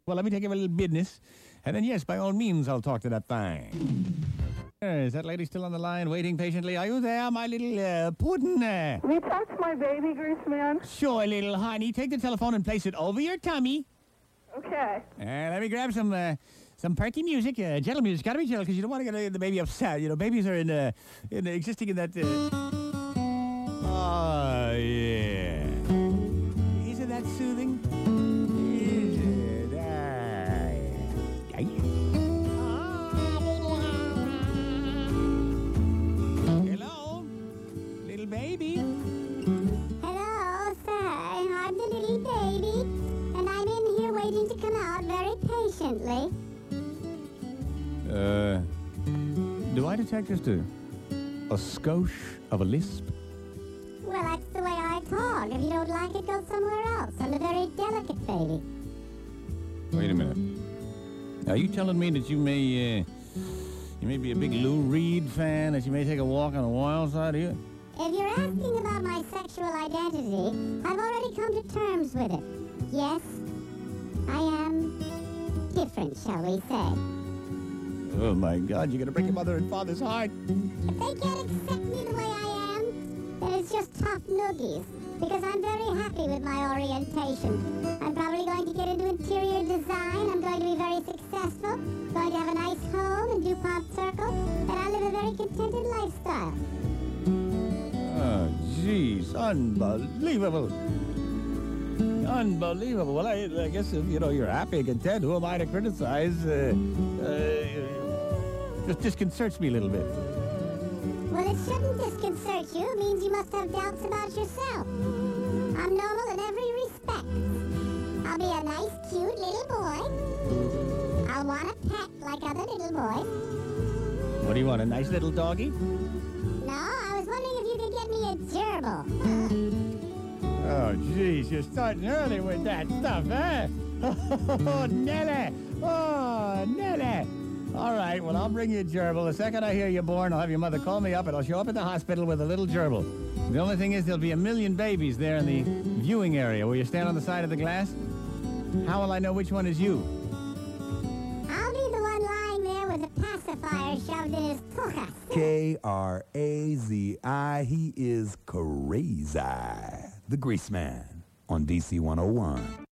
Well, let me take care of a little business. And then, yes, by all means, I'll talk to that thing. Is that lady still on the line, waiting patiently? Are you there, my little puddin'? Can you talk to my baby, Grease Man? Sure, little honey. Take the telephone and place it over your tummy. Okay. Let me grab some perky music, gentle music. Gotta be gentle, because you don't want to get the baby upset. You know, babies are existing in that... Oh, yeah. Isn't that soothing? Is it? Hello? Little baby? Hello, sir. I'm the little baby, and I'm in here waiting to come out very patiently. Do I detect just a skosh of a lisp? Well, that's the way I talk. If you don't like it, go somewhere else. I'm a very delicate baby. Wait a minute. Are you telling me that you may be a big Lou Reed fan, that you may take a walk on the wild side of you? If you're asking about my sexual identity, I've already come to terms with it. Yes, I am different, shall we say. Oh, my God, you're going to break your mother and father's heart. If they can't accept me the way I am, then it's just tough noogies, because I'm very happy with my orientation. I'm probably going to get into interior design. I'm going to be very successful, going to have a nice home in DuPont Circle, and I live a very contented lifestyle. Oh, jeez, unbelievable. Unbelievable. Well, I guess if, you're happy and content, who am I to criticize? Just disconcerts me a little bit. Well, it shouldn't disconcert you. It means you must have doubts about yourself. I'm normal in every respect. I'll be a nice, cute little boy. I'll want a pet like other little boys. What do you want, a nice little doggy? No, I was wondering if you could get me a gerbil. Oh, jeez, you're starting early with that stuff, huh? Oh, Nelly! Oh, Nelly! All right, well, I'll bring you a gerbil. The second I hear you're born, I'll have your mother call me up, and I'll show up at the hospital with a little gerbil. The only thing is there'll be 1 million babies there in the viewing area where you stand on the side of the glass. How will I know which one is you? I'll be the one lying there with the pacifier shoved in his tuchus. Krazi, he is crazy. The Grease Man on DC 101.